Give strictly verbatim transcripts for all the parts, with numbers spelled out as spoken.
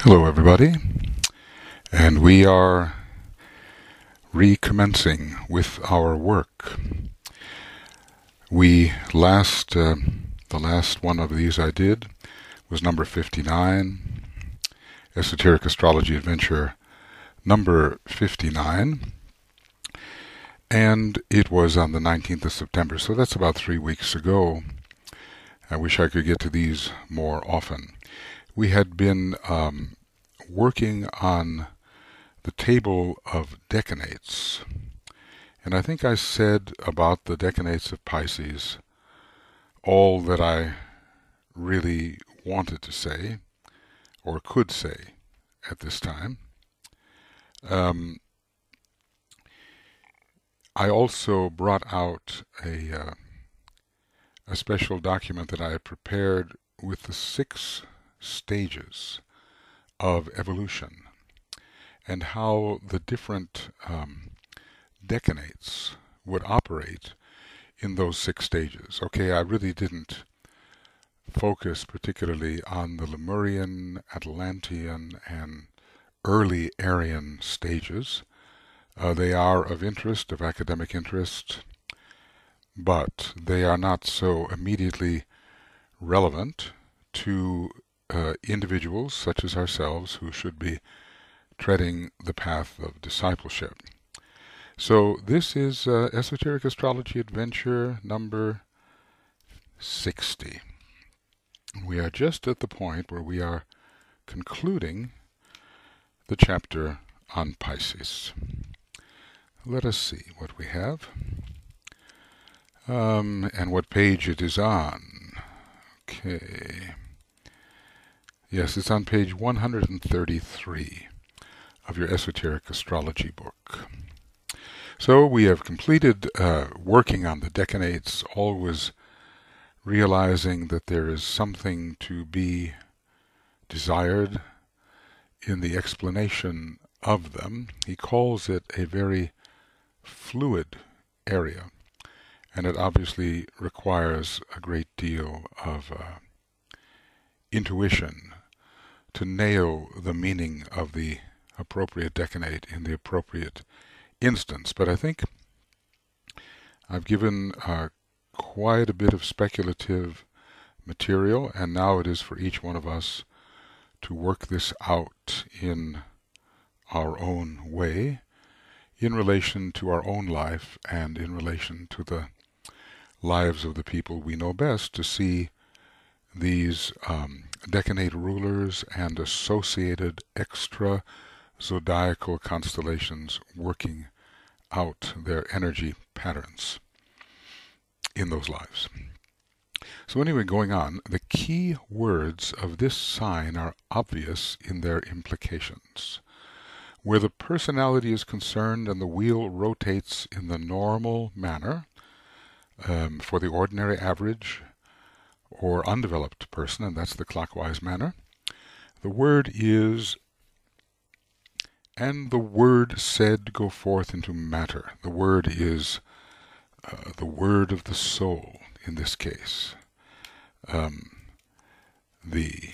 Hello, everybody, and we are recommencing with our work. We last, uh, the last one of these I did was number fifty-nine, Esoteric Astrology Adventure number fifty-nine, and it was on the nineteenth of September, so that's about three weeks ago. I wish I could get to these more often. We had been um, working on the table of decanates, and I think I said about the decanates of Pisces all that I really wanted to say or could say at this time. Um, I also brought out a, uh, a special document that I had prepared with the six stages of evolution and how the different um, decanates would operate in those six stages. Okay, I really didn't focus particularly on the Lemurian, Atlantean, and early Aryan stages. Uh, they are of interest, of academic interest, but they are not so immediately relevant to uh, individuals such as ourselves who should be treading the path of discipleship. So this is uh, Esoteric Astrology Adventure number sixty. We are just at the point where we are concluding the chapter on Pisces. Let us see what we have um, and what page it is on. Okay. Yes, it's on page one hundred thirty-three of your Esoteric Astrology book. So we have completed uh, working on the decanates, always realizing that there is something to be desired in the explanation of them. He calls it a very fluid area, and it obviously requires a great deal of uh, intuition to nail the meaning of the appropriate decanate in the appropriate instance. But I think I've given uh, quite a bit of speculative material, and now it is for each one of us to work this out in our own way, in relation to our own life and in relation to the lives of the people we know best, to see these um, decanate rulers and associated extra zodiacal constellations working out their energy patterns in those lives. So anyway, going on, the key words of this sign are obvious in their implications. Where the personality is concerned and the wheel rotates in the normal manner, um, for the ordinary, average, or undeveloped person, and that's the clockwise manner, the word is, and the word said go forth into matter. The word is uh, the word of the soul in this case. Um, the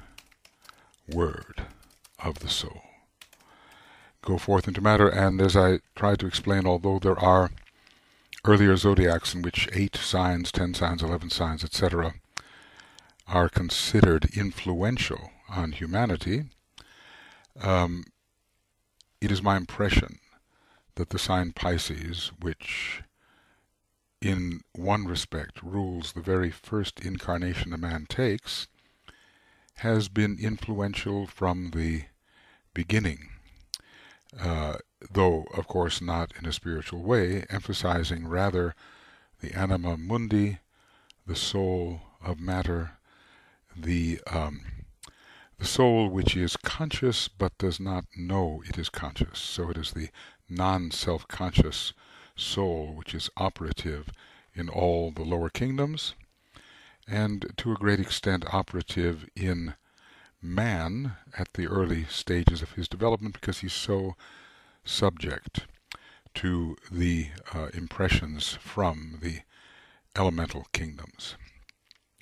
word of the soul. Go forth into matter, and as I tried to explain, although there are earlier zodiacs in which eight signs, ten signs, eleven signs, et cetera are considered influential on humanity, um, it is my impression that the sign Pisces, which in one respect rules the very first incarnation a man takes, has been influential from the beginning, uh, though of course not in a spiritual way, emphasizing rather the anima mundi, the soul of matter, the um, the soul which is conscious but does not know it is conscious. So it is the non-self-conscious soul which is operative in all the lower kingdoms, and to a great extent operative in man at the early stages of his development, because he's so subject to the uh, impressions from the elemental kingdoms.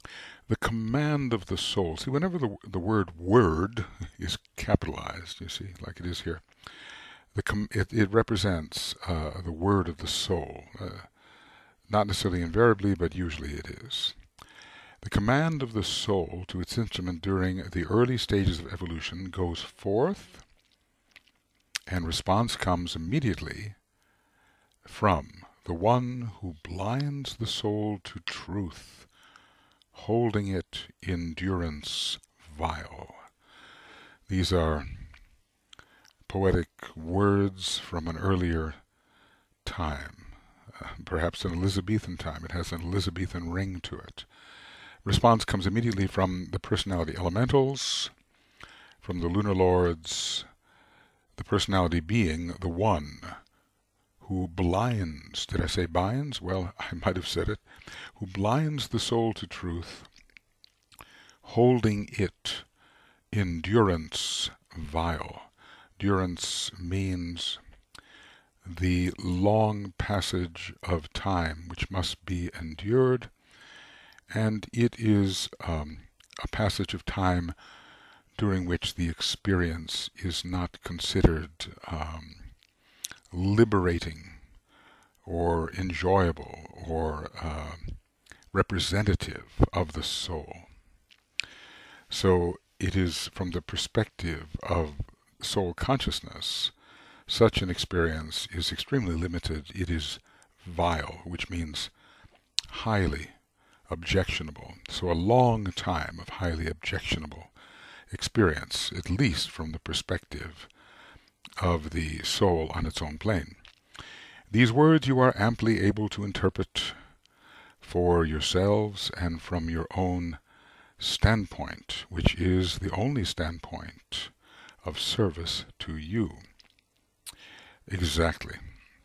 The command of the soul. See, whenever the, the word word is capitalized, you see, like it is here, the com it, it represents uh, the word of the soul. Uh, not necessarily invariably, but usually it is. The command of the soul to its instrument during the early stages of evolution goes forth, and response comes immediately from the one who blinds the soul to truth, holding it in durance vile. These are poetic words from an earlier time, uh, perhaps an Elizabethan time. It has an Elizabethan ring to it. Response comes immediately from the personality elementals, from the lunar lords, the personality being the one who blinds, did I say binds? Well, I might have said it, who blinds the soul to truth, holding it in durance vile. Durance means the long passage of time which must be endured, and it is um, a passage of time during which the experience is not considered um, liberating or enjoyable or uh, representative of the soul. So it is from the perspective of soul consciousness, such an experience is extremely limited. It is vile, which means highly objectionable. So a long time of highly objectionable experience, at least from the perspective of the soul on its own plane. These words you are amply able to interpret for yourselves and from your own standpoint, which is the only standpoint of service to you. Exactly.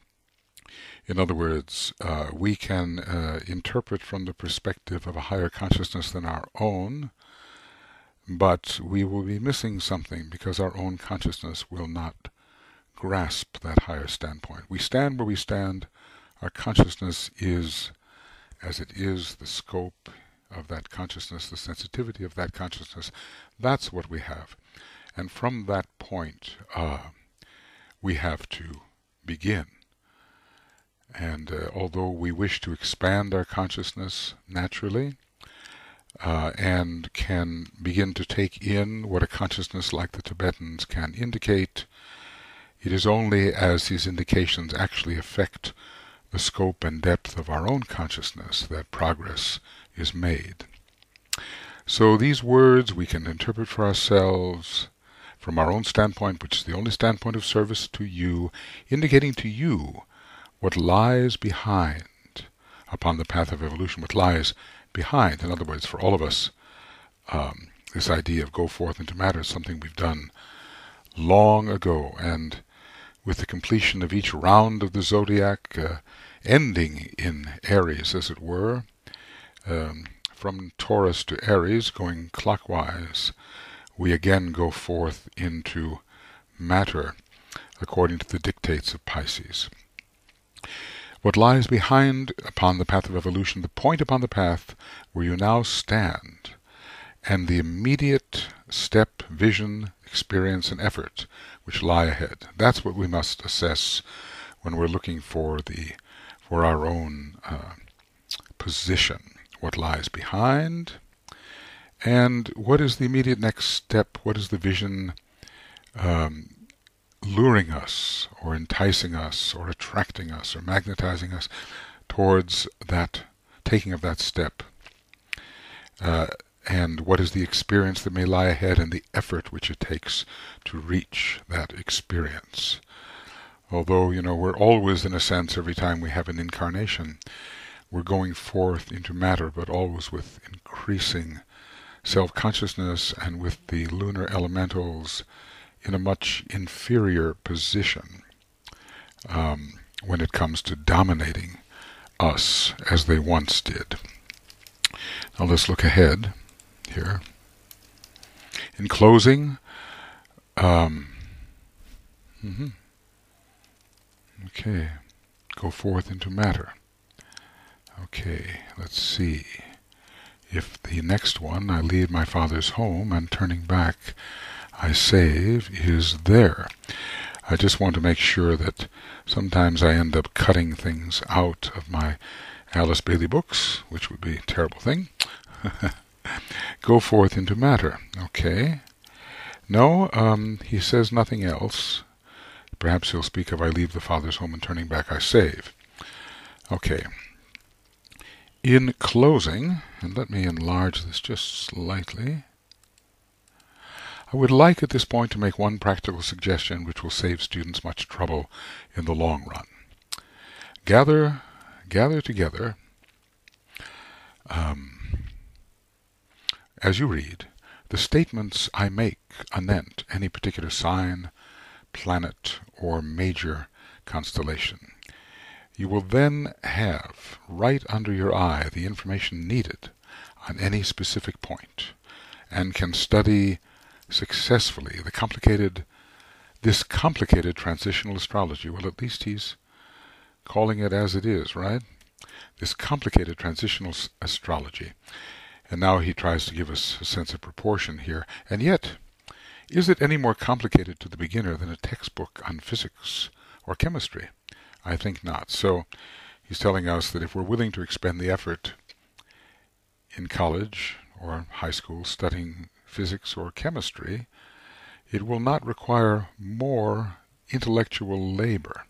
In other words, uh, we can uh, interpret from the perspective of a higher consciousness than our own, but we will be missing something because our own consciousness will not grasp that higher standpoint. We stand where we stand. Our consciousness is as it is, the scope of that consciousness, the sensitivity of that consciousness. That's what we have. And from that point, uh, we have to begin. And uh, although we wish to expand our consciousness naturally, uh, and can begin to take in what a consciousness like the Tibetans can indicate, it is only as these indications actually affect the scope and depth of our own consciousness that progress is made. So these words we can interpret for ourselves from our own standpoint, which is the only standpoint of service to you, indicating to you what lies behind upon the path of evolution, what lies behind. In other words, for all of us, um, this idea of go forth into matter is something we've done long ago, and with the completion of each round of the zodiac, uh, ending in Aries, as it were, um, from Taurus to Aries, going clockwise, we again go forth into matter according to the dictates of Pisces. What lies behind upon the path of evolution, the point upon the path where you now stand, and the immediate step, vision, experience, and effort which lie ahead. That's what we must assess when we're looking for the for our own uh, position. What lies behind, and what is the immediate next step? What is the vision um, luring us, or enticing us, or attracting us, or magnetizing us towards that taking of that step? Uh, and what is the experience that may lie ahead, and the effort which it takes to reach that experience? Although, you know, we're always, in a sense, every time we have an incarnation, we're going forth into matter, but always with increasing self-consciousness and with the lunar elementals in a much inferior position um, when it comes to dominating us as they once did. Now let's look ahead here. In closing, um, mm-hmm. okay, go forth into matter. Okay, let's see. if the next one, I leave my father's home and turning back I save, is there. I just want to make sure that sometimes I end up cutting things out of my Alice Bailey books, which would be a terrible thing. Go forth into matter. Okay. No, um, he says nothing else. Perhaps he'll speak of I leave the father's home and turning back I save. Okay. In closing, and let me enlarge this just slightly, I would like at this point to make one practical suggestion which will save students much trouble in the long run. Gather, gather together, um, as you read, the statements I make anent any particular sign, planet, or major constellation. You will then have right under your eye the information needed on any specific point, and can study successfully the complicated, this complicated transitional astrology. Well, at least he's calling it as it is, right? This complicated transitional astrology. And now he tries to give us a sense of proportion here. And yet, is it any more complicated to the beginner than a textbook on physics or chemistry? I think not. So he's telling us that if we're willing to expend the effort in college or high school studying physics or chemistry, it will not require more intellectual labor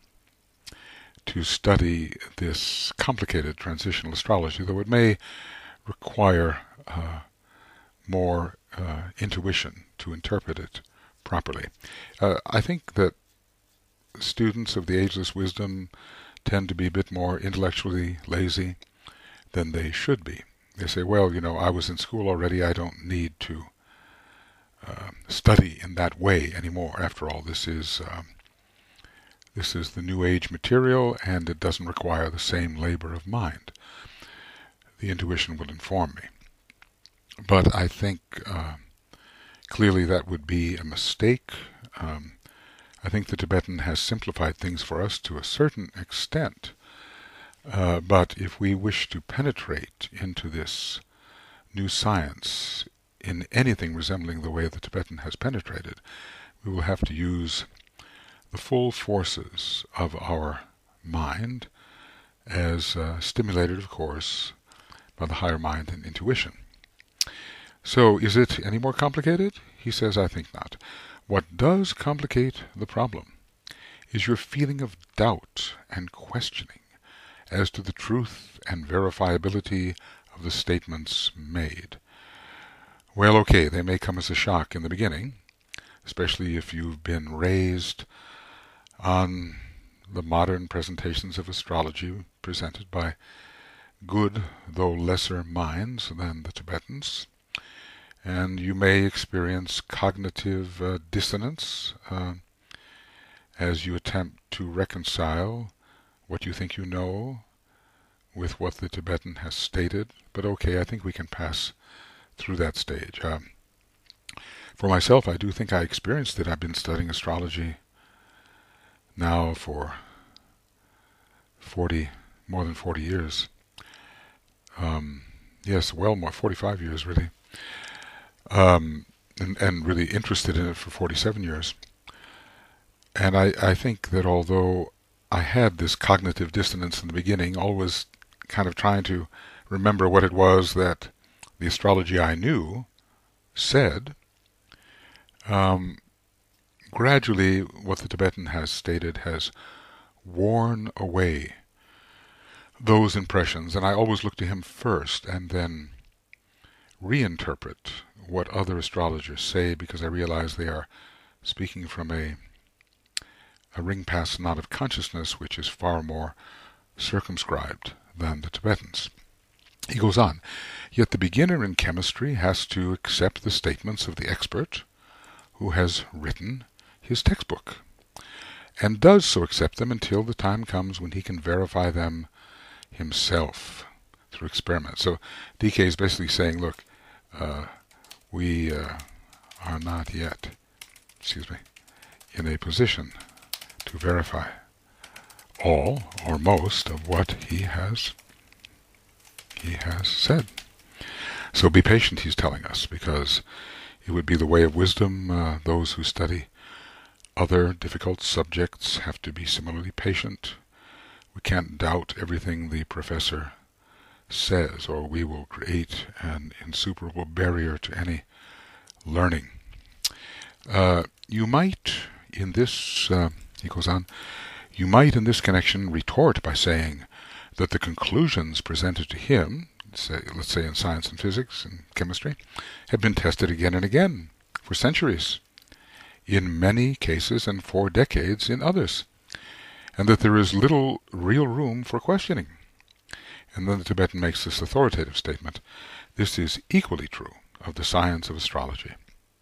to study this complicated transitional astrology, though it may require uh, more uh, intuition to interpret it properly. Uh, I think that students of the Ageless Wisdom tend to be a bit more intellectually lazy than they should be. They say, well, you know, I was in school already, I don't need to uh, study in that way anymore. After all, this is um, this is the New Age material, and it doesn't require the same labor of mind. The intuition will inform me. But I think uh, clearly that would be a mistake. Um, I think the Tibetan has simplified things for us to a certain extent. Uh, but if we wish to penetrate into this new science in anything resembling the way the Tibetan has penetrated, we will have to use the full forces of our mind, as uh, stimulated, of course, by the higher mind and intuition. So, is it any more complicated? He says, I think not. What does complicate the problem is your feeling of doubt and questioning as to the truth and verifiability of the statements made. Well, okay, they may come as a shock in the beginning, especially if you've been raised on the modern presentations of astrology presented by good, though lesser minds than the Tibetans. And you may experience cognitive uh, dissonance uh, as you attempt to reconcile what you think you know with what the Tibetan has stated. But okay, I think we can pass through that stage. Uh, for myself, I do think I experienced it. I've been studying astrology now for forty, more than forty years. Um, yes, well more, forty-five years really. Um, and, and really interested in it for forty-seven years. And I, I think that although I had this cognitive dissonance in the beginning, always kind of trying to remember what it was that the astrology I knew said, um, gradually what the Tibetan has stated has worn away those impressions, and I always look to him first and then reinterpret what other astrologers say, because I realize they are speaking from a a ring-past knot of consciousness which is far more circumscribed than the Tibetans. He goes on, yet the beginner in chemistry has to accept the statements of the expert who has written his textbook, and does so accept them until the time comes when he can verify them himself through experiment. So D K is basically saying, look, uh, we uh, are not yet, excuse me, in a position to verify all or most of what he has he has said. So be patient, he's telling us, because it would be the way of wisdom. Uh, those who study other difficult subjects have to be similarly patient. We can't doubt everything the professor says, or we will create an insuperable barrier to any learning. Uh, you might, in this, uh, he goes on, you might in this connection retort by saying that the conclusions presented to him, say, let's say in science and physics and chemistry, have been tested again and again for centuries, in many cases and for decades in others, and that there is little real room for questioning. And then the Tibetan makes this authoritative statement: this is equally true of the science of astrology.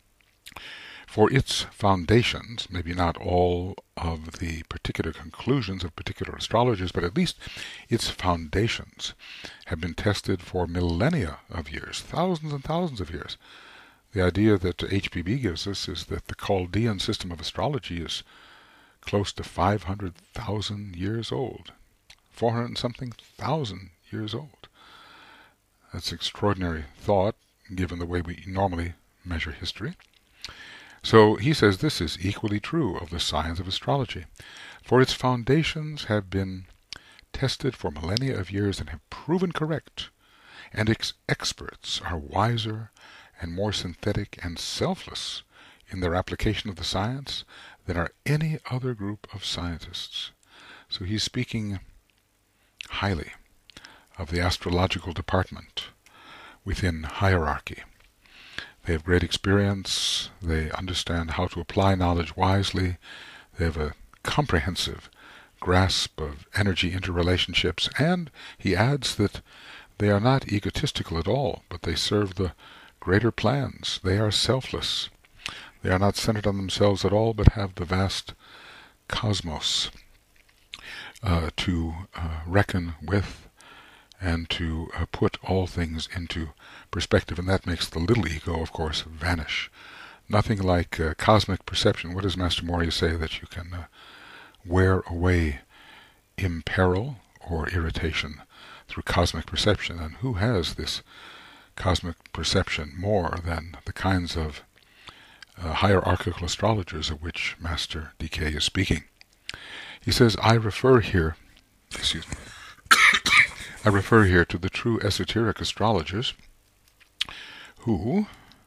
For its foundations, maybe not all of the particular conclusions of particular astrologers, but at least its foundations have been tested for millennia of years, thousands and thousands of years. The idea that H P B gives us is that the Chaldean system of astrology is close to five hundred thousand years old, four hundred and something thousand years old. That's extraordinary thought, given the way we normally measure history. So he says this is equally true of the science of astrology, for its foundations have been tested for millennia of years and have proven correct, and its experts are wiser and more synthetic and selfless in their application of the science than are any other group of scientists. So he's speaking highly of the astrological department within hierarchy. They have great experience, they understand how to apply knowledge wisely, they have a comprehensive grasp of energy interrelationships, and he adds that they are not egotistical at all, but they serve the greater plans. They are selfless. They are not centered on themselves at all, but have the vast cosmos uh, to uh, reckon with, and to uh, put all things into perspective, and that makes the little ego, of course, vanish. Nothing like uh, cosmic perception. What does Master Morya say? That you can uh, wear away imperil or irritation through cosmic perception. And who has this cosmic perception more than the kinds of uh, hierarchical astrologers of which Master D K is speaking? He says, I refer here, excuse me, I refer here to the true esoteric astrologers who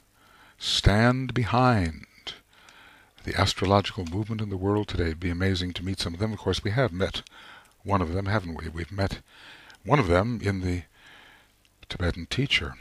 stand behind the astrological movement in the world today. It'd be amazing to meet some of them. Of course, we have met one of them, haven't we? We've met one of them in the Tibetan teacher,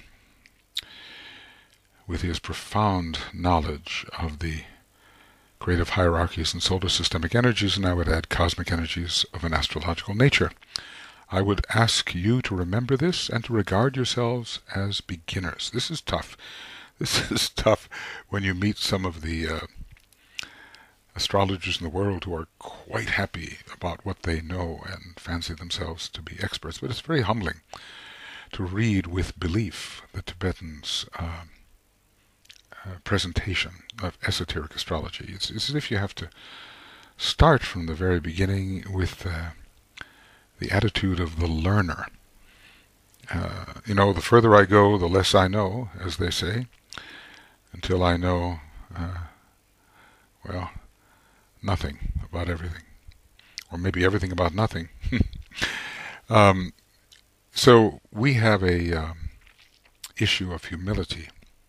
with his profound knowledge of the creative hierarchies and solar systemic energies, and I would add cosmic energies of an astrological nature. I would ask you to remember this and to regard yourselves as beginners. This is tough. This is tough when you meet some of the uh, astrologers in the world who are quite happy about what they know and fancy themselves to be experts. But it's very humbling to read with belief the Tibetans' uh, uh, presentation of esoteric astrology. It's, it's as if you have to start from the very beginning with uh, the attitude of the learner. Uh, you know, the further I go, the less I know, as they say, until I know, uh, well, nothing about everything, or maybe everything about nothing. um, so we have a um, issue of humility,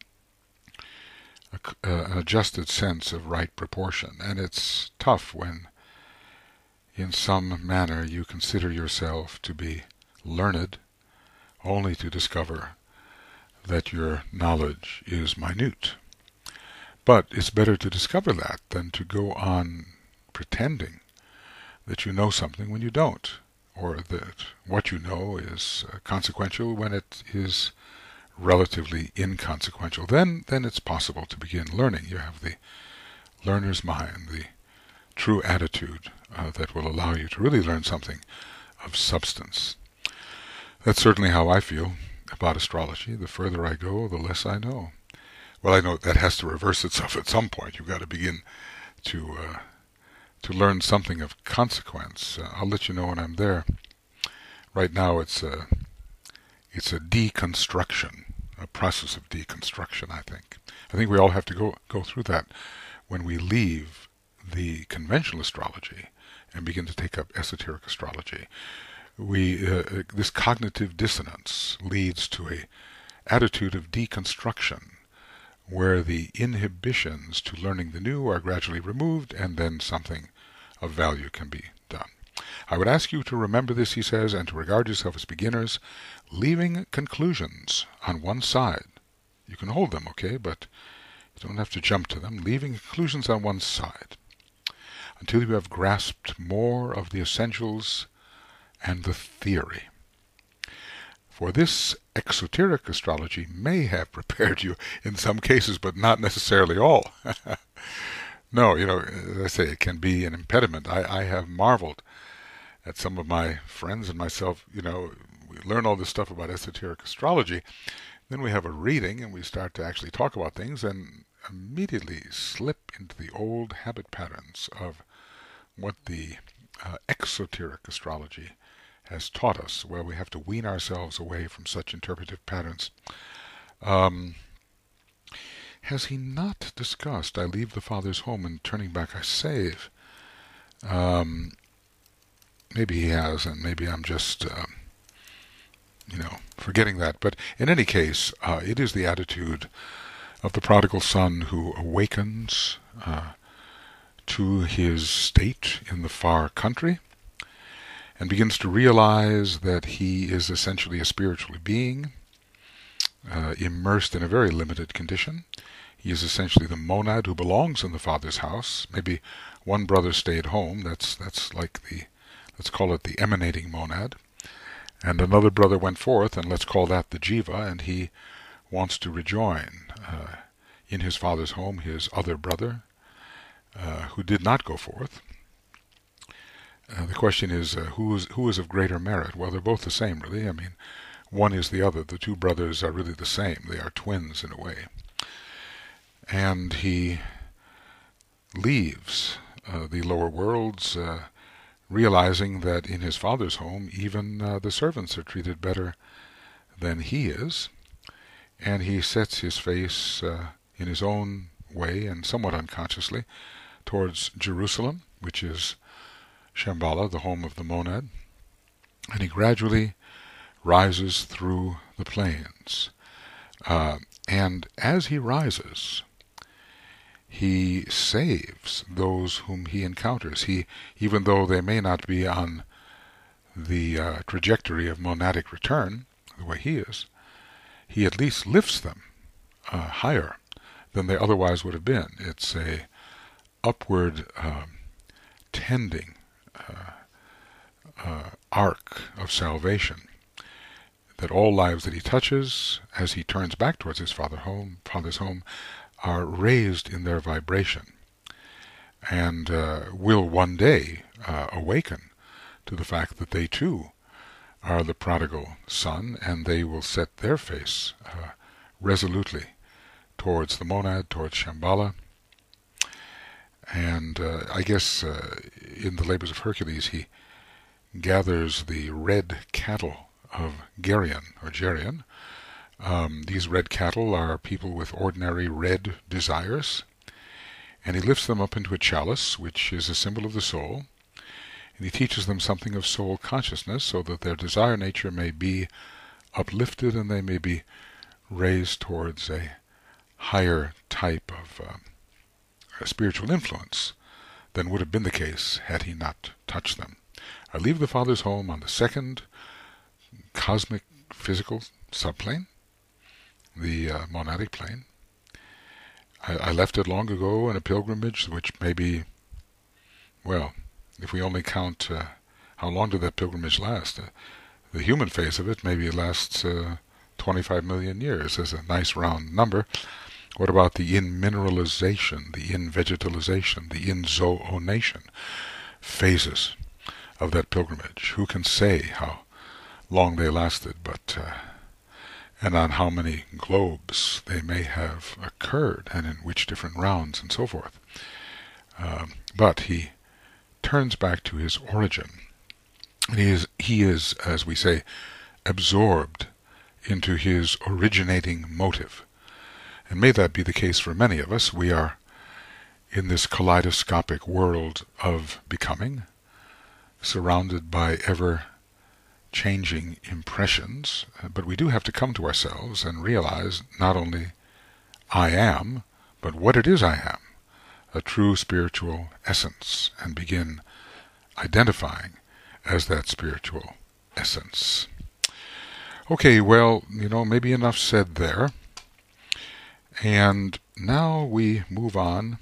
a, uh, an adjusted sense of right proportion, and it's tough when in some manner you consider yourself to be learned, only to discover that your knowledge is minute. But it's better to discover that than to go on pretending that you know something when you don't, or that what you know is uh, consequential when it is relatively inconsequential. Then, then it's possible to begin learning. You have the learner's mind, the true attitude uh, that will allow you to really learn something of substance. That's certainly how I feel about astrology. The further I go, the less I know. Well, I know that has to reverse itself at some point. You've got to begin to uh, to learn something of consequence. Uh, I'll let you know when I'm there. Right now, it's a it's a deconstruction a process of deconstruction, I think. I think we all have to go, go through that when we leave the conventional astrology and begin to take up esoteric astrology. We, uh, this cognitive dissonance leads to a attitude of deconstruction, where the inhibitions to learning the new are gradually removed, and then something of value can be done. I would ask you to remember this, he says, and to regard yourself as beginners, leaving conclusions on one side. You can hold them, okay, but you don't have to jump to them. Leaving conclusions on one side until you have grasped more of the essentials and the theory. For this exoteric astrology may have prepared you in some cases, but not necessarily all. No, you know, as I say, it can be an impediment. I, I have marveled at some of my friends and myself. You know, we learn all this stuff about esoteric astrology, then we have a reading and we start to actually talk about things and immediately slip into the old habit patterns of what the uh, exoteric astrology has taught us, where we have to wean ourselves away from such interpretive patterns. Um, has he not discussed, I leave the father's home and turning back I save? Um, maybe he has, and maybe I'm just, uh, you know, forgetting that. But in any case, uh, it is the attitude of the prodigal son who awakens uh, to his state in the far country, and begins to realize that he is essentially a spiritual being, uh, immersed in a very limited condition. He is essentially the monad who belongs in the father's house. Maybe one brother stayed home. That's that's like the, let's call it the emanating monad. And another brother went forth, and let's call that the jiva, and he wants to rejoin uh, in his father's home his other brother, uh, who did not go forth. Uh, the question is, uh, who is who is of greater merit? Well, they're both the same, really. I mean, one is the other. The two brothers are really the same. They are twins in a way. And he leaves uh, the lower worlds, uh, realizing that in his father's home, even uh, the servants are treated better than he is. And he sets his face uh, in his own way, and somewhat unconsciously, towards Jerusalem, which is Shambhala, the home of the monad, and he gradually rises through the plains. Uh, and as he rises, he saves those whom he encounters. He, even though they may not be on the uh, trajectory of monadic return, the way he is, he at least lifts them uh, higher than they otherwise would have been. It's a upward um, tending Uh, uh, arc of salvation, that all lives that he touches, as he turns back towards his father home, father's home, are raised in their vibration, and uh, will one day uh, awaken to the fact that they too are the prodigal son, and they will set their face uh, resolutely towards the monad, towards Shambhala. And uh, I guess uh, in the Labors of Hercules he gathers the red cattle of Geryon, or Geryon. Um, these red cattle are people with ordinary red desires, and he lifts them up into a chalice, which is a symbol of the soul, and he teaches them something of soul consciousness, so that their desire nature may be uplifted and they may be raised towards a higher type of um, a spiritual influence than would have been the case had he not touched them. I leave the father's home on the second cosmic physical subplane, the uh, monadic plane. I, I left it long ago in a pilgrimage, which maybe, well, if we only count uh, how long did that pilgrimage last, uh, the human phase of it maybe lasts uh, twenty-five million years as a nice round number. What about the in-mineralization, the in-vegetalization, the in-zoonation phases of that pilgrimage? Who can say how long they lasted, but uh, and on how many globes they may have occurred, and in which different rounds, and so forth. Um, but he turns back to his origin, and he is, he is, as we say, absorbed into his originating motive. And may that be the case for many of us. We are in this kaleidoscopic world of becoming, surrounded by ever-changing impressions, but we do have to come to ourselves and realize not only I am, but what it is I am, a true spiritual essence, and begin identifying as that spiritual essence. Okay, well, you know, maybe enough said there. And now we move on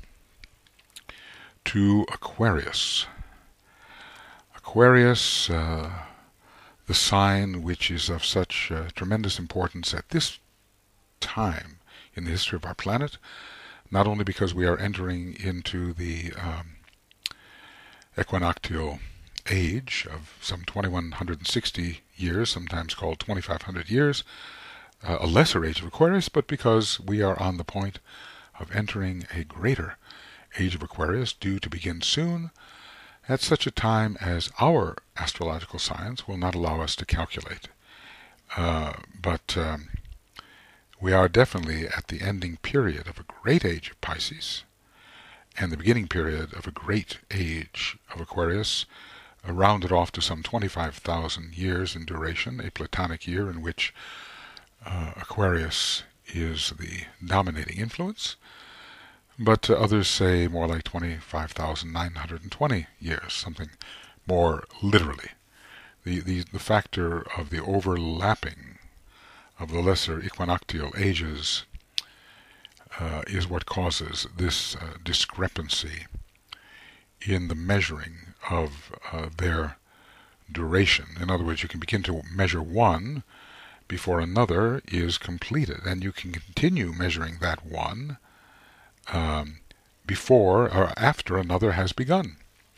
to Aquarius. Aquarius, uh, the sign which is of such uh, tremendous importance at this time in the history of our planet, not only because we are entering into the um, equinoctial age of some twenty-one hundred sixty years, sometimes called twenty-five hundred years, uh, a lesser age of Aquarius, but because we are on the point of entering a greater age of Aquarius, due to begin soon, at such a time as our astrological science will not allow us to calculate. Uh, but um, we are definitely at the ending period of a great age of Pisces, and the beginning period of a great age of Aquarius, uh, rounded off to some twenty-five thousand years in duration, a Platonic year in which uh, Aquarius is the dominating influence, but uh, others say more like twenty-five thousand nine hundred twenty years, something more literally. The, the, the factor of the overlapping of the lesser equinoctial ages uh, is what causes this uh, discrepancy in the measuring of uh, their duration. In other words, you can begin to measure one before another is completed, and you can continue measuring that one um, before or after another has begun.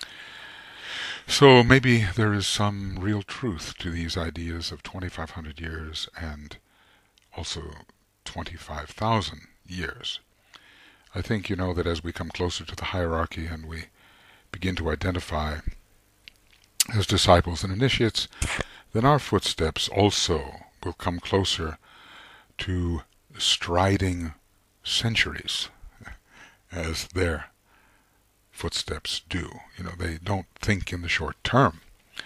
So maybe there is some real truth to these ideas of twenty-five hundred years and also twenty-five thousand years. I think you know that as we come closer to the hierarchy and we begin to identify as disciples and initiates, then our footsteps also will come closer to striding centuries as their footsteps do. You know, they don't think in the short term.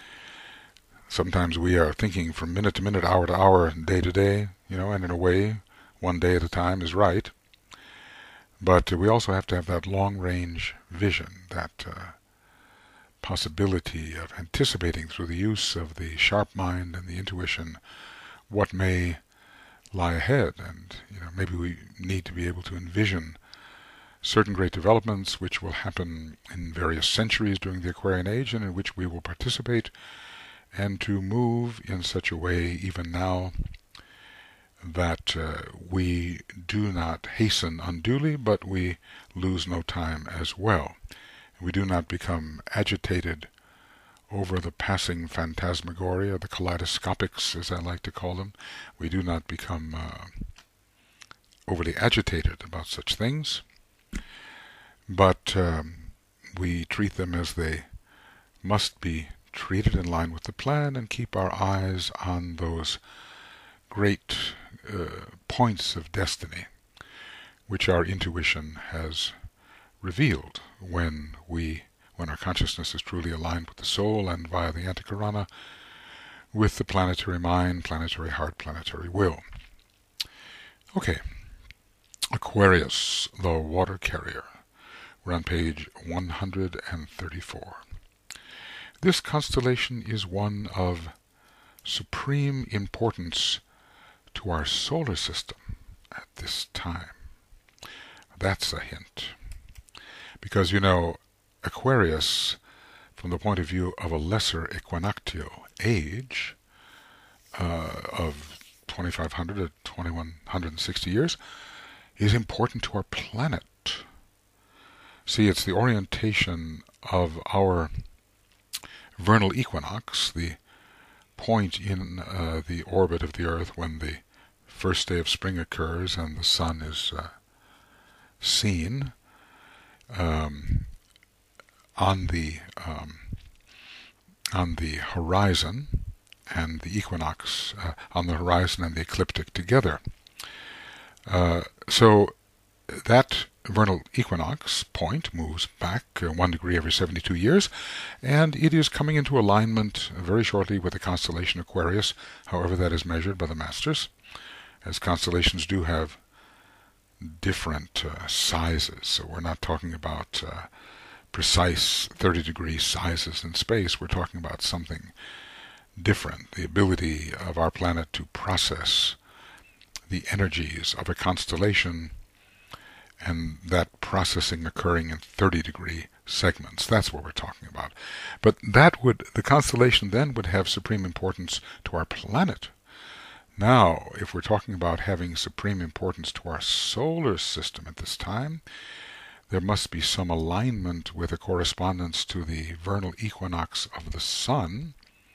Sometimes we are thinking from minute to minute, hour to hour, day to day, you know, and in a way, one day at a time is right. But we also have to have that long-range vision, that uh, possibility of anticipating through the use of the sharp mind and the intuition what may lie ahead. And, you know, maybe we need to be able to envision certain great developments which will happen in various centuries during the Aquarian Age and in which we will participate, and to move in such a way even now that uh, we do not hasten unduly, but we lose no time as well. We do not become agitated over the passing phantasmagoria, the kaleidoscopics, as I like to call them. We do not become uh, overly agitated about such things, but um, we treat them as they must be treated, in line with the plan, and keep our eyes on those great uh, points of destiny which our intuition has revealed when we when our consciousness is truly aligned with the soul, and via the Antakarana with the planetary mind, planetary heart, planetary will. Okay, Aquarius, the water carrier. We're on page one hundred thirty-four. This constellation is one of supreme importance to our solar system at this time. That's a hint. Because, you know, Aquarius, from the point of view of a lesser equinoctial age uh, of twenty-five hundred to twenty-one hundred sixty years, is important to our planet. See, it's the orientation of our vernal equinox, the point in uh, the orbit of the Earth when the first day of spring occurs and the sun is uh, seen um, on the um, on the horizon, and the equinox uh, on the horizon and the ecliptic together. Uh, so that vernal equinox point moves back uh, one degree every seventy-two years, and it is coming into alignment very shortly with the constellation Aquarius, however that is measured by the masters, as constellations do have different uh, sizes. So we're not talking about uh, precise thirty degree sizes in space. We're talking about something different, the ability of our planet to process the energies of a constellation, and that processing occurring in thirty degree segments. That's what we're talking about. But that would, the constellation then would have supreme importance to our planet. Now, if we're talking about having supreme importance to our solar system at this time, there must be some alignment with a correspondence to the vernal equinox of the sun,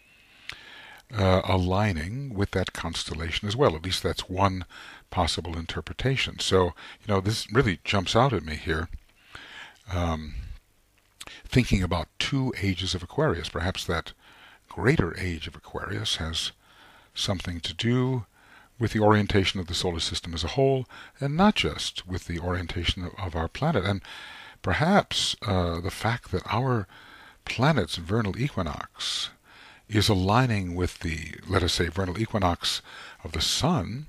uh, aligning with that constellation as well. At least that's one possible interpretation. So, you know, this really jumps out at me here. Um, thinking about two ages of Aquarius, perhaps that greater age of Aquarius has something to do with the orientation of the solar system as a whole, and not just with the orientation of, of our planet. And perhaps uh, the fact that our planet's vernal equinox is aligning with the, let us say, vernal equinox of the sun,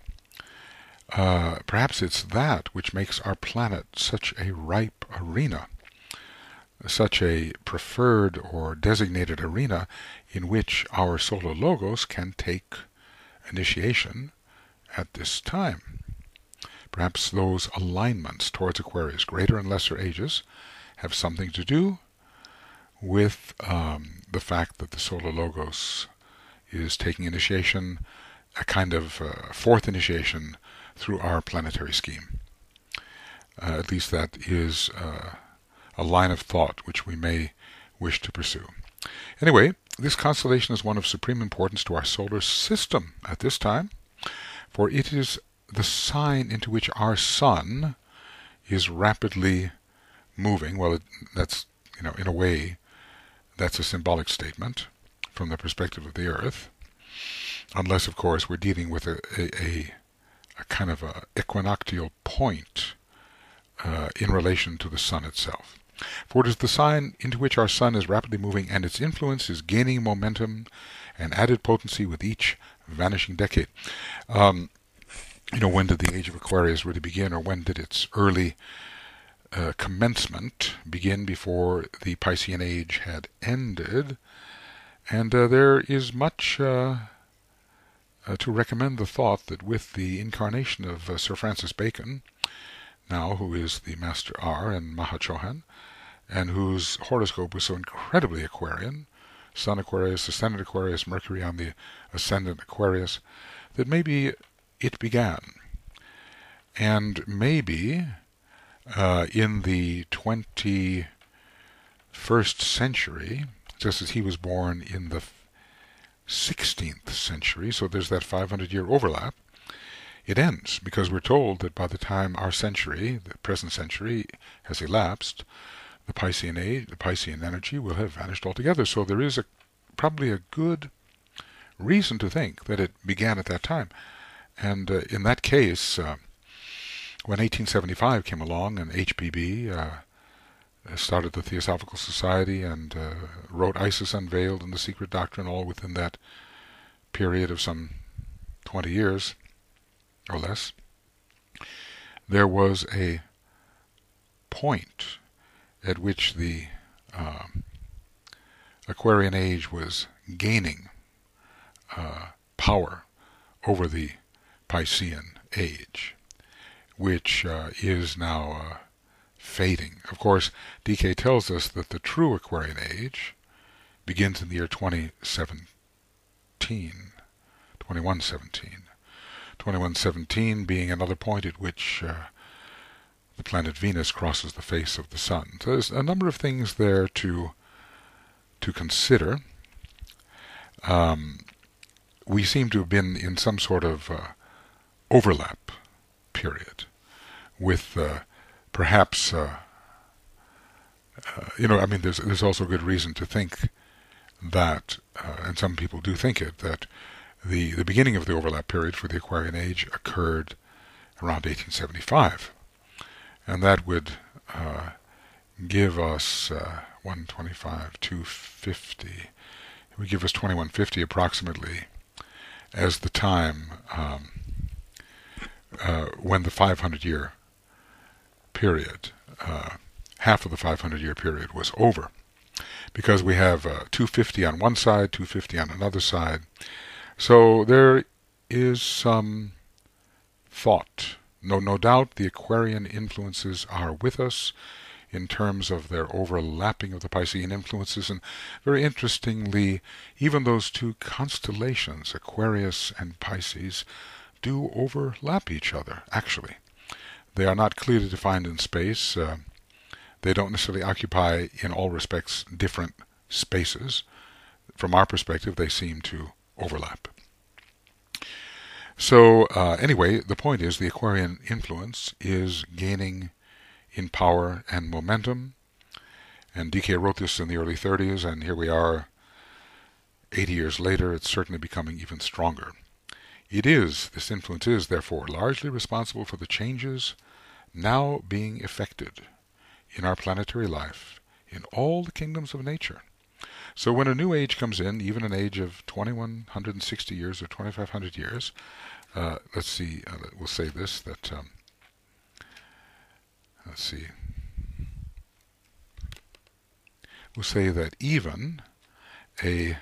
uh, perhaps it's that which makes our planet such a ripe arena, such a preferred or designated arena in which our solar logos can take initiation at this time. Perhaps those alignments towards Aquarius, greater and lesser ages, have something to do with um, the fact that the solar logos is taking initiation, a kind of uh, fourth initiation through our planetary scheme. Uh, at least that is uh, a line of thought which we may wish to pursue. Anyway, this constellation is one of supreme importance to our solar system at this time, for it is the sign into which our sun is rapidly moving. Well, it, that's, you know, in a way, that's a symbolic statement from the perspective of the Earth, unless, of course, we're dealing with a, a, a, a kind of a equinoctial point uh, in relation to the sun itself. For it is the sign into which our sun is rapidly moving, and its influence is gaining momentum and added potency with each vanishing decade. Um, you know, when did the age of Aquarius really begin, or when did its early uh, commencement begin before the Piscean age had ended? And uh, there is much uh, uh, to recommend the thought that with the incarnation of uh, Sir Francis Bacon, now who is the Master R and Mahachohan, and whose horoscope was so incredibly Aquarian, Sun Aquarius, Ascendant Aquarius, Mercury on the Ascendant Aquarius, that maybe it began. And maybe uh, in the twenty-first century, just as he was born in the sixteenth century, so there's that five hundred year overlap, it ends, because we're told that by the time our century, the present century, has elapsed, the Piscean age, the Piscean energy will have vanished altogether. So there is a probably a good reason to think that it began at that time. And uh, in that case, uh, when eighteen seventy-five came along and H P B uh, started the Theosophical Society and uh, wrote Isis Unveiled and the Secret Doctrine, all within that period of some twenty years or less, there was a point at which the uh, Aquarian age was gaining uh, power over the Piscean age, which uh, is now uh, fading. Of course, D K tells us that the true Aquarian age begins in the year twenty seventeen, twenty-one seventeen. twenty-one seventeen being another point at which uh, the planet Venus crosses the face of the sun. So there's a number of things there to to consider. Um, we seem to have been in some sort of uh, overlap period with uh, perhaps, uh, uh, you know, I mean, there's there's also good reason to think that, uh, and some people do think it, that the, the beginning of the overlap period for the Aquarian Age occurred around eighteen seventy-five. And that would uh, give us uh, one twenty-five, two fifty. It would give us twenty-one fifty approximately as the time um, uh, when the five hundred year period, uh, half of the five hundred year period was over. Because we have uh, two fifty on one side, two fifty on another side. So there is some thought. No, no doubt the Aquarian influences are with us in terms of their overlapping of the Piscean influences. And very interestingly, even those two constellations, Aquarius and Pisces, do overlap each other, actually. They are not clearly defined in space. Uh, they don't necessarily occupy, in all respects, different spaces. From our perspective, they seem to overlap. So uh, anyway, the point is the Aquarian influence is gaining in power and momentum. And D K wrote this in the early thirties, and here we are eighty years later. It's certainly becoming even stronger. It is, this influence is, therefore, largely responsible for the changes now being effected in our planetary life in all the kingdoms of nature. So when a new age comes in, even an age of twenty-one sixty years or twenty-five hundred years, uh, let's see, uh, we'll say this, that, um, let's see, we'll say that even a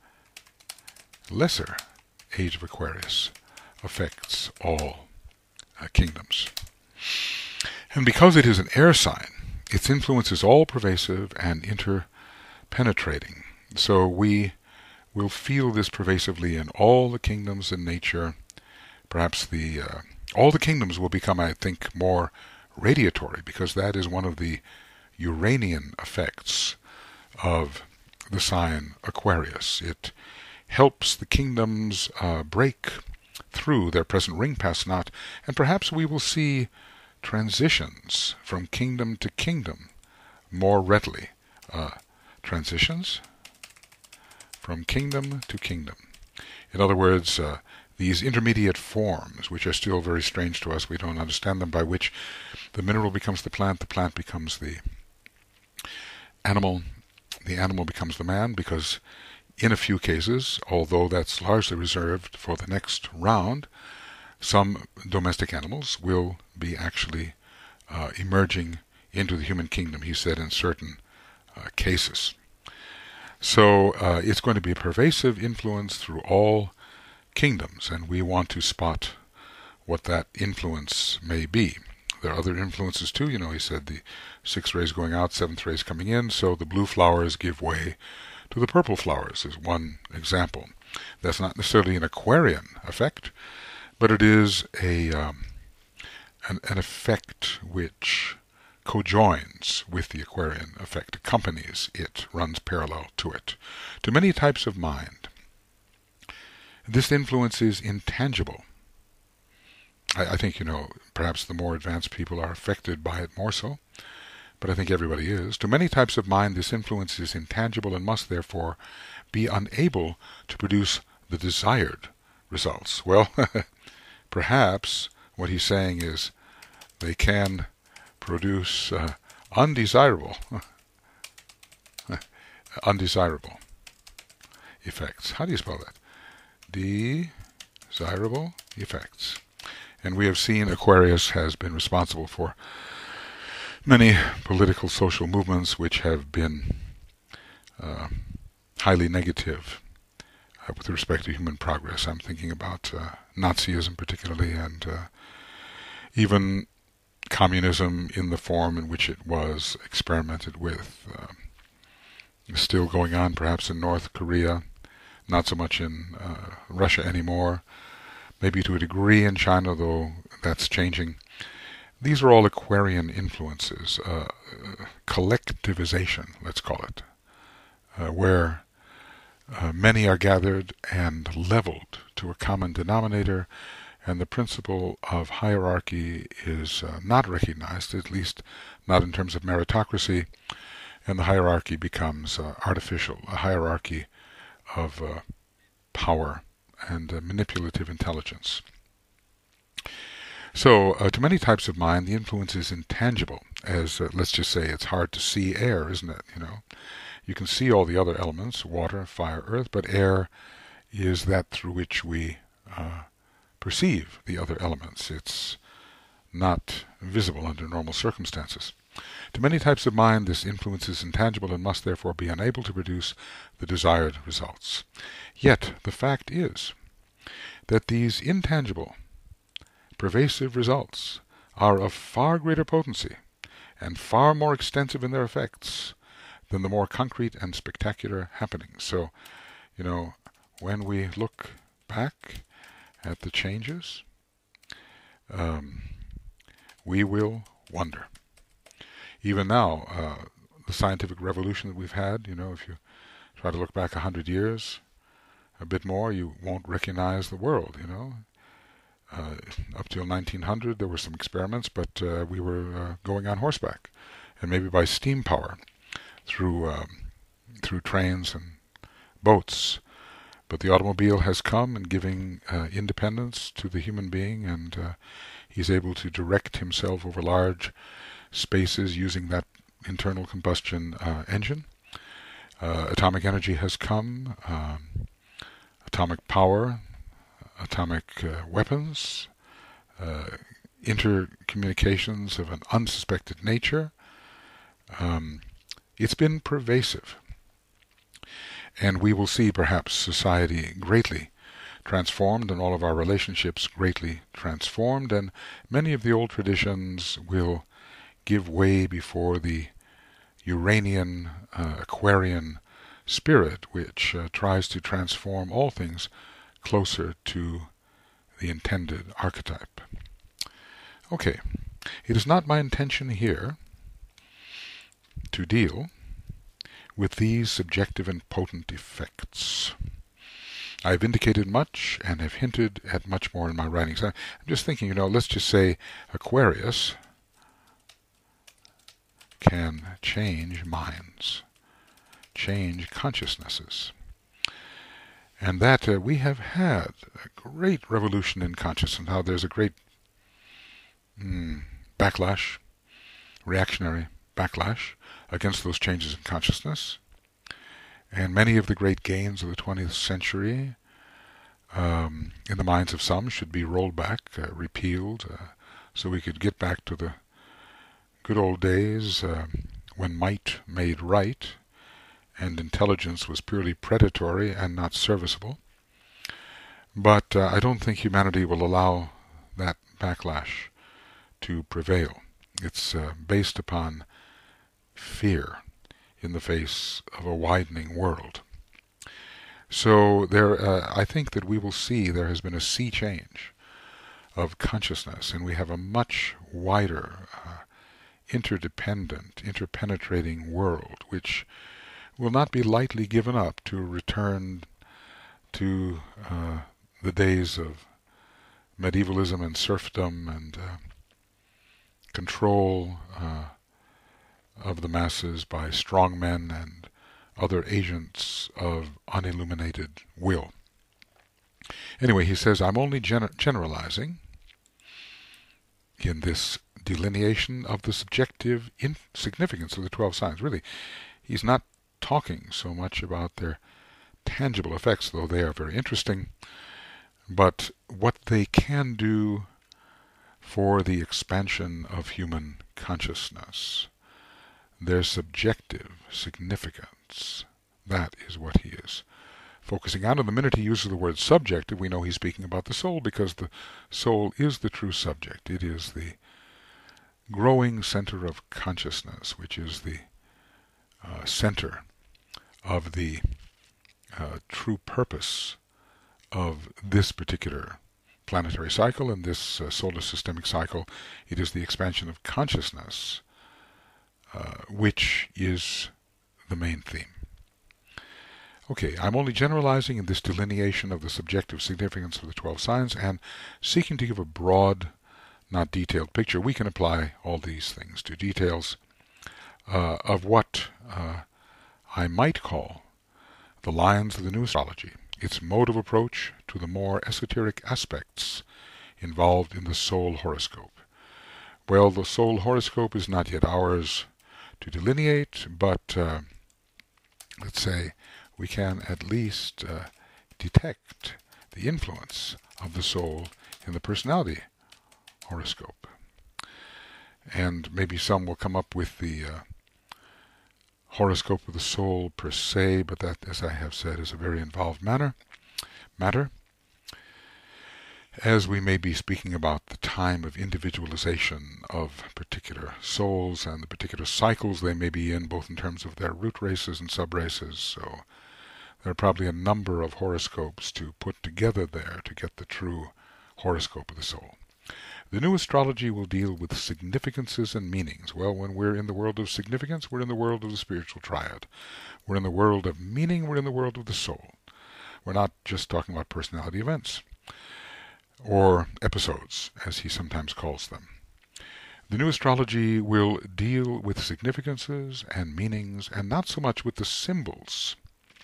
lesser age of Aquarius affects all uh, kingdoms. And because it is an air sign, its influence is all-pervasive and interpenetrating. So we will feel this pervasively in all the kingdoms in nature. Perhaps the uh, all the kingdoms will become, I think, more radiatory, because that is one of the Uranian effects of the sign Aquarius. It helps the kingdoms uh, break through their present ring pass knot, and perhaps we will see transitions from kingdom to kingdom more readily. Uh, transitions from kingdom to kingdom. In other words, uh, these intermediate forms, which are still very strange to us, we don't understand them, by which the mineral becomes the plant, the plant becomes the animal, the animal becomes the man, because in a few cases, although that's largely reserved for the next round, some domestic animals will be actually uh, emerging into the human kingdom, he said, in certain uh, cases. So uh, it's going to be a pervasive influence through all kingdoms, and we want to spot what that influence may be. There are other influences too. You know, he said the sixth rays going out, seventh rays coming in, so the blue flowers give way to the purple flowers is one example. That's not necessarily an Aquarian effect, but it is a um, an, an effect which cojoins with the Aquarian effect, accompanies it, runs parallel to it, to many types of mind. This influence is intangible. I, I think, you know, perhaps the more advanced people are affected by it more so, but I think everybody is. To many types of mind, this influence is intangible and must therefore be unable to produce the desired results. Well, perhaps what he's saying is they can produce uh, undesirable, undesirable effects. How do you spell that? Desirable effects. And we have seen Aquarius has been responsible for many political social movements which have been uh, highly negative uh, with respect to human progress. I'm thinking about uh, Nazism particularly, and uh, even communism in the form in which it was experimented with. Uh, is still going on perhaps in North Korea, not so much in uh, Russia anymore, maybe to a degree in China, though that's changing. These are all Aquarian influences, uh, collectivization, let's call it, uh, where uh, many are gathered and leveled to a common denominator, and the principle of hierarchy is uh, not recognized, at least not in terms of meritocracy, and the hierarchy becomes uh, artificial, a hierarchy of uh, power and uh, manipulative intelligence. So, uh, to many types of mind, the influence is intangible, as, uh, let's just say, it's hard to see air, isn't it? You know, you can see all the other elements, water, fire, earth, but air is that through which we uh, perceive the other elements. It's not visible under normal circumstances. To many types of mind, this influence is intangible and must therefore be unable to produce the desired results. Yet, the fact is that these intangible, pervasive results are of far greater potency and far more extensive in their effects than the more concrete and spectacular happenings. So, you know, when we look back at the changes, um, we will wonder. Even now, uh, the scientific revolution that we've had, you know, if you try to look back a hundred years, a bit more, you won't recognize the world, you know. Uh, up till nineteen hundred, there were some experiments, but uh, we were uh, going on horseback, and maybe by steam power, through um, through trains and boats. But the automobile has come and giving uh, independence to the human being, and uh, he's able to direct himself over large spaces using that internal combustion uh, engine. Uh, atomic energy has come, um, atomic power, atomic uh, weapons, uh, intercommunications of an unsuspected nature. Um, it's been pervasive. And we will see perhaps society greatly transformed and all of our relationships greatly transformed, and many of the old traditions will give way before the Uranian, uh, Aquarian spirit, which uh, tries to transform all things closer to the intended archetype. Okay, it is not my intention here to deal with these subjective and potent effects. I have indicated much and have hinted at much more in my writings. I'm just thinking, you know, let's just say Aquarius can change minds, change consciousnesses. And that uh, we have had a great revolution in consciousness. How there's a great mm, backlash, reactionary backlash against those changes in consciousness. And many of the great gains of the twentieth century, um, in the minds of some, should be rolled back, uh, repealed, uh, so we could get back to the good old days uh, when might made right, and intelligence was purely predatory and not serviceable. But uh, I don't think humanity will allow that backlash to prevail. It's uh, based upon fear in the face of a widening world. So there, uh, I think that we will see there has been a sea change of consciousness, and we have a much wider, uh, interdependent, interpenetrating world, which will not be lightly given up to return to uh, the days of medievalism and serfdom and uh, control uh, of the masses by strong men and other agents of unilluminated will. Anyway, he says, I'm only gener generalizing in this delineation of the subjective insignificance of the twelve signs. Really, he's not talking so much about their tangible effects, though they are very interesting, but what they can do for the expansion of human consciousness. Their subjective significance. That is what he is focusing on. And the minute he uses the word subjective, we know he's speaking about the soul, because the soul is the true subject. It is the growing center of consciousness, which is the uh, center of the uh, true purpose of this particular planetary cycle and this uh, solar systemic cycle. It is the expansion of consciousness, uh, which is the main theme. Okay, I'm only generalizing in this delineation of the subjective significance of the twelve signs and seeking to give a broad, not detailed picture. We can apply all these things to details uh, of what uh, I might call the lines of the new astrology, its mode of approach to the more esoteric aspects involved in the soul horoscope. Well, the soul horoscope is not yet ours to delineate, but uh, let's say we can at least uh, detect the influence of the soul in the personality horoscope. And maybe some will come up with the uh, horoscope of the soul per se, but that, as I have said, is a very involved manner, matter, as we may be speaking about the time of individualization of particular souls and the particular cycles they may be in, both in terms of their root races and sub-races. So there are probably a number of horoscopes to put together there to get the true horoscope of the soul. The new astrology will deal with significances and meanings. Well, when we're in the world of significance, we're in the world of the spiritual triad. We're in the world of meaning, we're in the world of the soul. We're not just talking about personality events, or episodes, as he sometimes calls them. The new astrology will deal with significances and meanings, and not so much with the symbols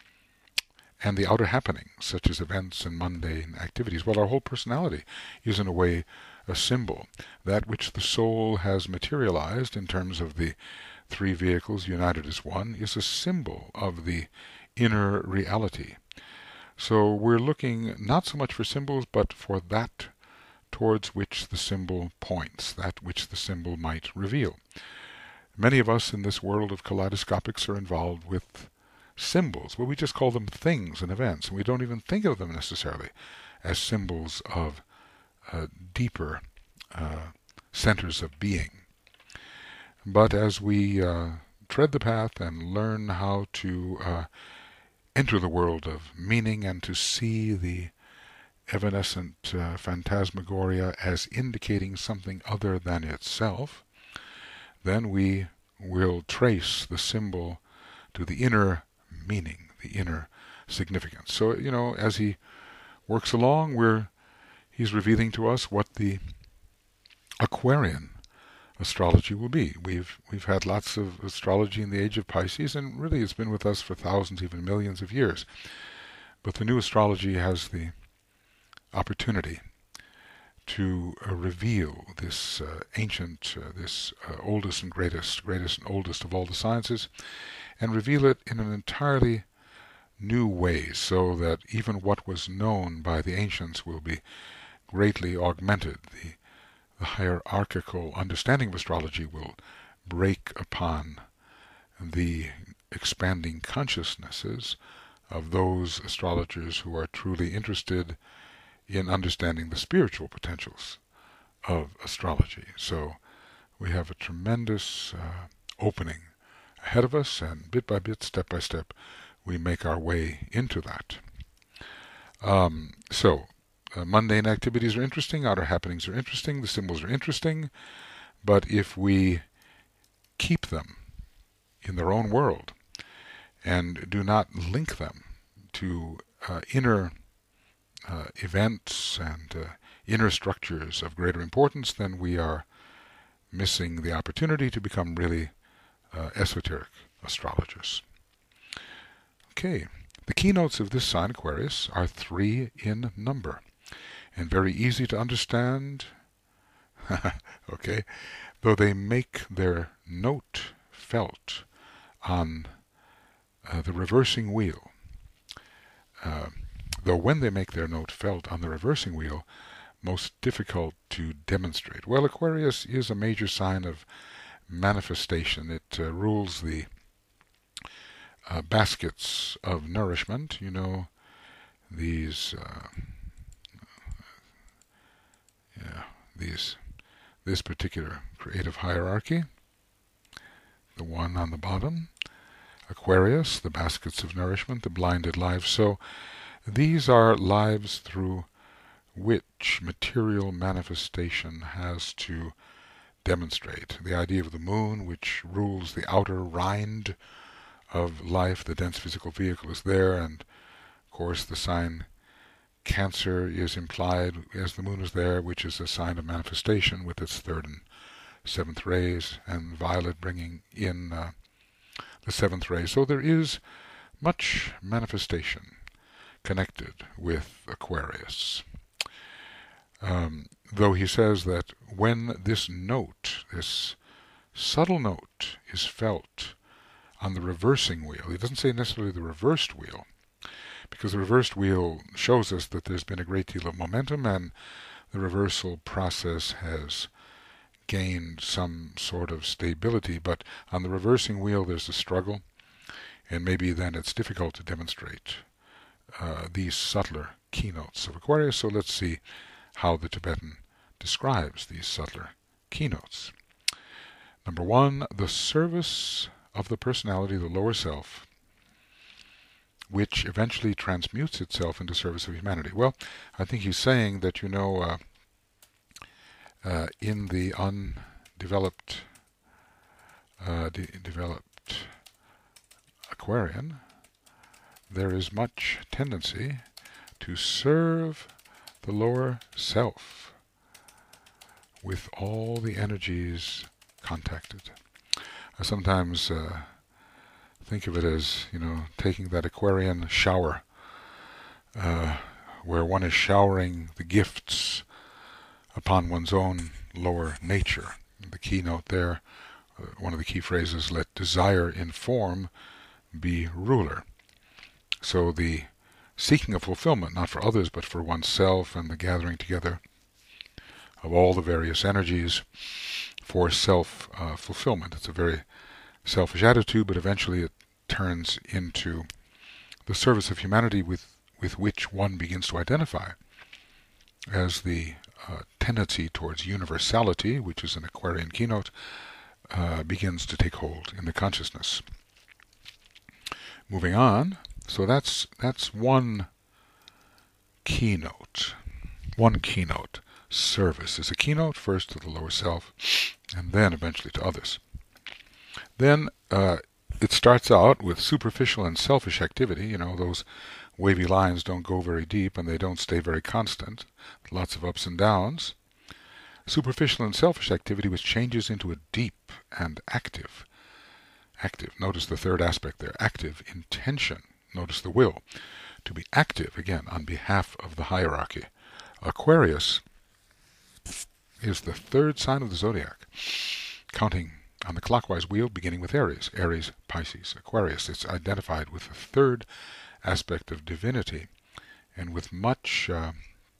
and the outer happenings, such as events and mundane activities. Well, our whole personality is in a way a symbol. That which the soul has materialized in terms of the three vehicles united as one is a symbol of the inner reality. So we're looking not so much for symbols, but for that towards which the symbol points, that which the symbol might reveal. Many of us in this world of kaleidoscopics are involved with symbols. Well, we just call them things and events, and we don't even think of them necessarily as symbols of uh, deeper uh, centers of being. But as we uh, tread the path and learn how to uh, enter the world of meaning and to see the evanescent uh, phantasmagoria as indicating something other than itself, then we will trace the symbol to the inner meaning, the inner significance. So, you know, as he works along, we're he's revealing to us what the Aquarian astrology will be. We've we've had lots of astrology in the age of Pisces, and really it's been with us for thousands, even millions of years. But the new astrology has the opportunity to uh, reveal this uh, ancient, uh, this uh, oldest and greatest, greatest and oldest of all the sciences, and reveal it in an entirely new way, so that even what was known by the ancients will be greatly augmented. The, the hierarchical understanding of astrology will break upon the expanding consciousnesses of those astrologers who are truly interested in understanding the spiritual potentials of astrology. So we have a tremendous uh, opening ahead of us, and bit by bit, step by step, we make our way into that. Um, so, uh, mundane activities are interesting, outer happenings are interesting, the symbols are interesting, but if we keep them in their own world and do not link them to uh, inner uh, events and uh, inner structures of greater importance, then we are missing the opportunity to become really uh, esoteric astrologers. Okay, the keynotes of this sign, Aquarius, are three in number and very easy to understand, okay, though they make their note felt on uh, the reversing wheel. Uh, though when they make their note felt on the reversing wheel, most difficult to demonstrate. Well, Aquarius is a major sign of manifestation. It uh, rules the uh, baskets of nourishment. You know, these, uh, yeah, these, this particular creative hierarchy, the one on the bottom, Aquarius, the baskets of nourishment, the blinded lives. So these are lives through which material manifestation has to demonstrate. The idea of the moon, which rules the outer rind of life, the dense physical vehicle is there, and of course the sign Cancer is implied as the moon is there, which is a sign of manifestation with its third and seventh rays, and Violet bringing in uh, the seventh ray. So there is much manifestation connected with Aquarius. Um, though he says that when this note, this subtle note, is felt on the reversing wheel, he doesn't say necessarily the reversed wheel, because the reversed wheel shows us that there's been a great deal of momentum and the reversal process has gained some sort of stability, but on the reversing wheel there's a struggle, and maybe then it's difficult to demonstrate uh, these subtler keynotes of Aquarius. So let's see how the Tibetan describes these subtler keynotes. Number one, the service of the personality, the lower self, which eventually transmutes itself into service of humanity. Well, I think he's saying that, you know, uh, uh, in the undeveloped uh, de developed Aquarian, there is much tendency to serve the lower self with all the energies contacted. I sometimes uh, think of it as, you know, taking that Aquarian shower, uh, where one is showering the gifts upon one's own lower nature. The keynote there, uh, one of the key phrases, let desire inform, be ruler. So the seeking of fulfillment, not for others, but for oneself, and the gathering together of all the various energies for self-fulfillment. Uh, it's a very selfish attitude, but eventually it turns into the service of humanity with, with which one begins to identify as the uh, tendency towards universality, which is an Aquarian keynote, uh, begins to take hold in the consciousness. Moving on, so that's that's one keynote. One keynote. Service is a keynote, first to the lower self, and then eventually to others. Then uh, it starts out with superficial and selfish activity. You know, those wavy lines don't go very deep and they don't stay very constant. Lots of ups and downs. Superficial and selfish activity which changes into a deep and active. Active. Notice the third aspect there. Active intention. Notice the will. To be active, again, on behalf of the hierarchy. Aquarius is the third sign of the zodiac, counting on the clockwise wheel, beginning with Aries. Aries, Pisces, Aquarius. It's identified with the third aspect of divinity, and with much uh,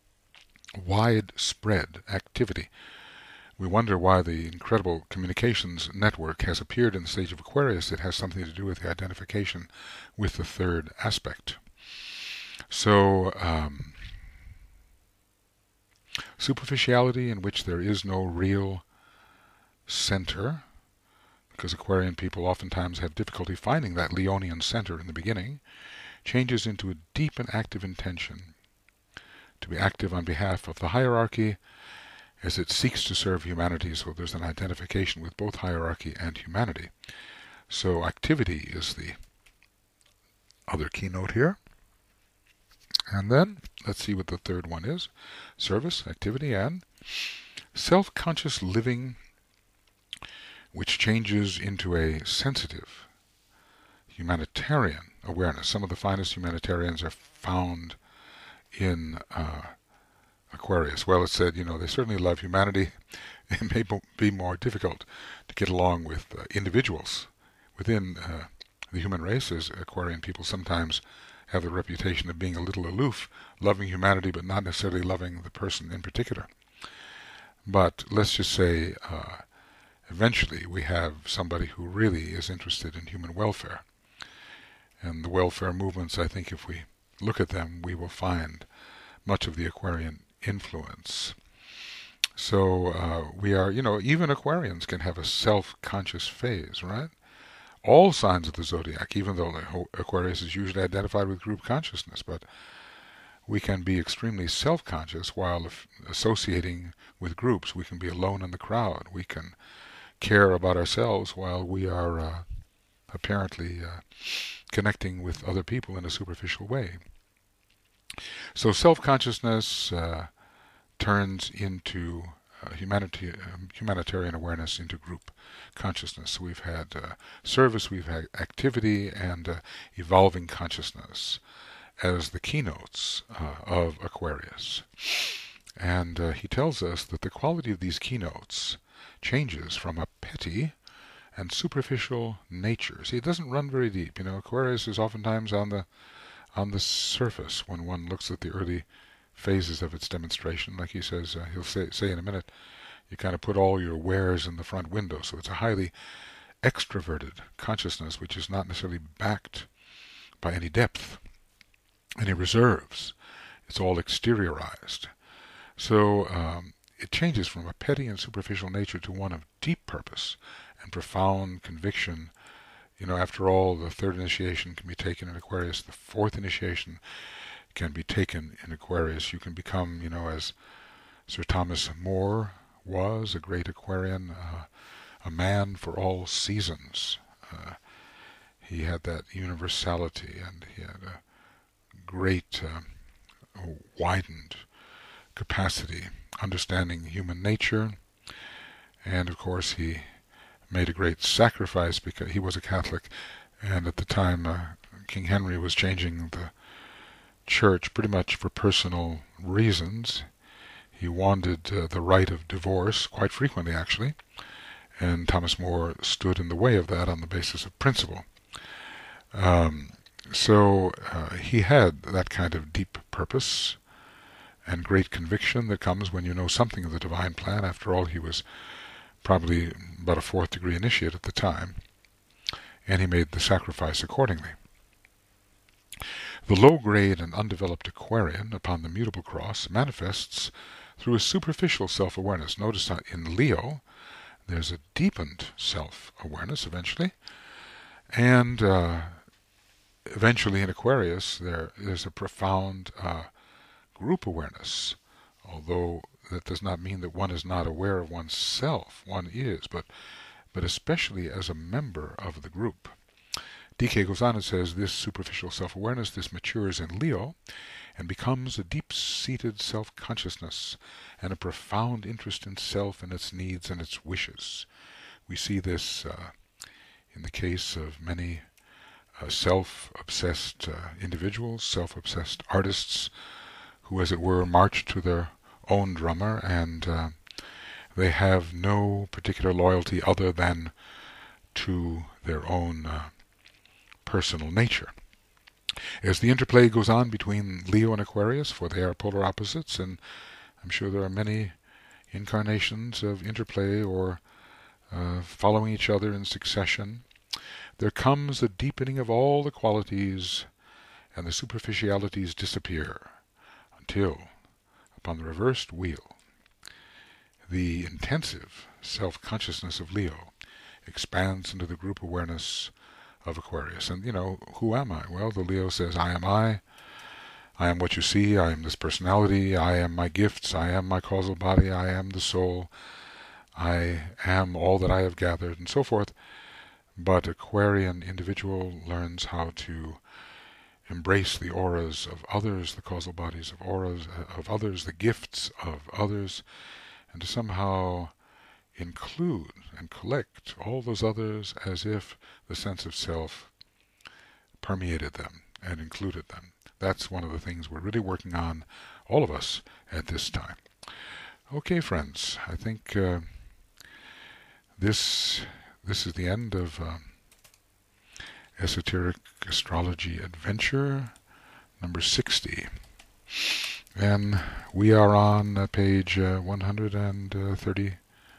widespread activity. We wonder why the incredible communications network has appeared in the stage of Aquarius. It has something to do with the identification with the third aspect. So, um, superficiality in which there is no real center, because Aquarian people oftentimes have difficulty finding that Leonian center in the beginning, changes into a deep and active intention to be active on behalf of the hierarchy as it seeks to serve humanity. So there's an identification with both hierarchy and humanity. So activity is the other keynote here. And then let's see what the third one is. Service, activity, and self-conscious living, which changes into a sensitive humanitarian awareness. Some of the finest humanitarians are found in uh, Aquarius. Well, it said, you know, they certainly love humanity. It may be more difficult to get along with uh, individuals within uh, the human race, as Aquarian people sometimes have the reputation of being a little aloof, loving humanity but not necessarily loving the person in particular. But let's just say uh, eventually we have somebody who really is interested in human welfare. And the welfare movements, I think if we look at them, we will find much of the Aquarian influence. So uh, we are, you know, even Aquarians can have a self-conscious phase, right? All signs of the zodiac, even though Aquarius is usually identified with group consciousness, but we can be extremely self-conscious while associating with groups. We can be alone in the crowd. We can care about ourselves while we are uh, apparently uh, connecting with other people in a superficial way. So self-consciousness uh, turns into uh, humanity, um, humanitarian awareness into group consciousness. So we've had uh, service, we've had activity, and uh, evolving consciousness as the keynotes uh, of Aquarius. And uh, he tells us that the quality of these keynotes changes from a petty and superficial nature. See, it doesn't run very deep. You know, Aquarius is oftentimes on the on the surface when one looks at the early phases of its demonstration. Like he says, uh, he'll say, say in a minute, you kind of put all your wares in the front window. So it's a highly extroverted consciousness, which is not necessarily backed by any depth, any reserves. It's all exteriorized. So um, it changes from a petty and superficial nature to one of deep purpose and profound conviction. You know, after all, the third initiation can be taken in Aquarius. The fourth initiation can be taken in Aquarius. You can become, you know, as Sir Thomas More was, a great Aquarian, uh, a man for all seasons. Uh, he had that universality, and he had a great uh, widened capacity, understanding human nature, and of course he made a great sacrifice because he was a Catholic, and at the time uh, King Henry was changing the church pretty much for personal reasons. He wanted uh, the right of divorce, quite frequently actually, and Thomas More stood in the way of that on the basis of principle. Um, so uh, he had that kind of deep purpose and great conviction that comes when you know something of the divine plan. After all, he was probably about a fourth degree initiate at the time, and he made the sacrifice accordingly. The low-grade and undeveloped Aquarian upon the mutable cross manifests through a superficial self-awareness. Notice that in Leo there's a deepened self-awareness eventually, and uh, eventually in Aquarius there there's a profound uh, group awareness, although that does not mean that one is not aware of oneself. One is, but but especially as a member of the group. D K goes on and says, this superficial self-awareness, this matures in Leo and becomes a deep-seated self-consciousness and a profound interest in self and its needs and its wishes. We see this uh, in the case of many uh, self-obsessed uh, individuals, self-obsessed artists, who, as it were, march to their own drummer, and uh, they have no particular loyalty other than to their own uh, personal nature. As the interplay goes on between Leo and Aquarius, for they are polar opposites, and I'm sure there are many incarnations of interplay or uh, following each other in succession, there comes a deepening of all the qualities, and the superficialities disappear, until, upon the reversed wheel, the intensive self-consciousness of Leo expands into the group awareness of Aquarius. And, you know, who am I? Well, the Leo says, I am I. I am what you see. I am this personality. I am my gifts. I am my causal body. I am the soul. I am all that I have gathered, and so forth. But Aquarian individual learns how to embrace the auras of others, the causal bodies of auras of others, the gifts of others, and to somehow include and collect all those others as if the sense of self permeated them and included them. That's one of the things we're really working on, all of us, at this time. Okay, friends, I think uh, this this is the end of uh, Esoteric Astrology Adventure number sixty. And we are on uh, page uh, one hundred thirty-five,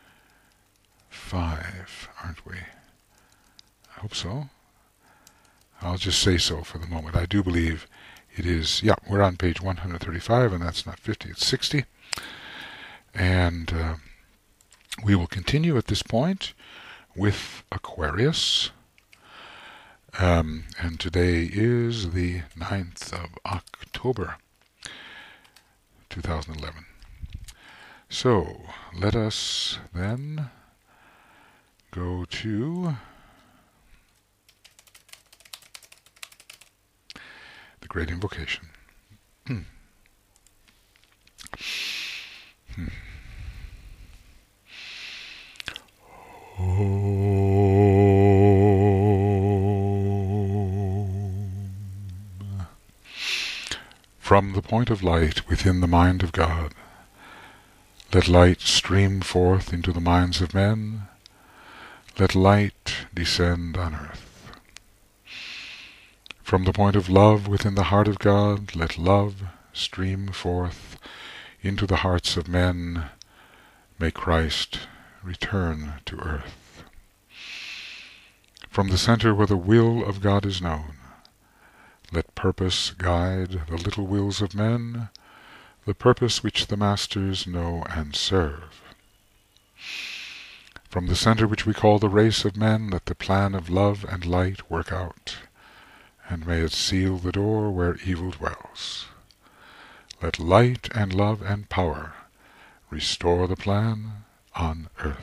aren't we? I hope so. I'll just say so for the moment. I do believe it is, yeah, we're on page one hundred thirty-five, and that's not fifty, it's sixty. And uh, we will continue at this point with Aquarius. Um, and today is the ninth of October, two thousand eleven. So, let us then go to the Great Invocation. Hmm. Hmm. point of light within the mind of God, let light stream forth into the minds of men. Let light descend on earth. From the point of love within the heart of God, let love stream forth into the hearts of men. May Christ return to earth. From the center where the will of God is known, let purpose guide the little wills of men, the purpose which the masters know and serve. From the center which we call the race of men, let the plan of love and light work out, and may it seal the door where evil dwells. Let light and love and power restore the plan on earth.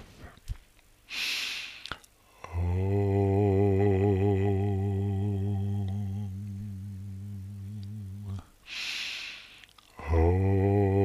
Om. Om.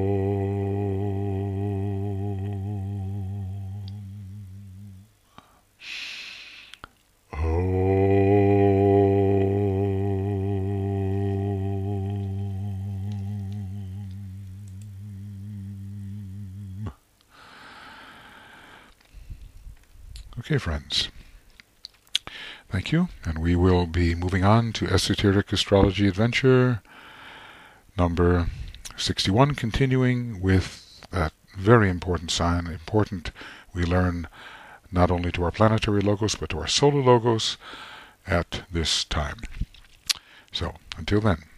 Okay, friends. Thank you, and we will be moving on to Esoteric Astrology Adventure number sixty-one, continuing with that very important sign, important we learn not only to our planetary logos, but to our solar logos at this time. So, until then.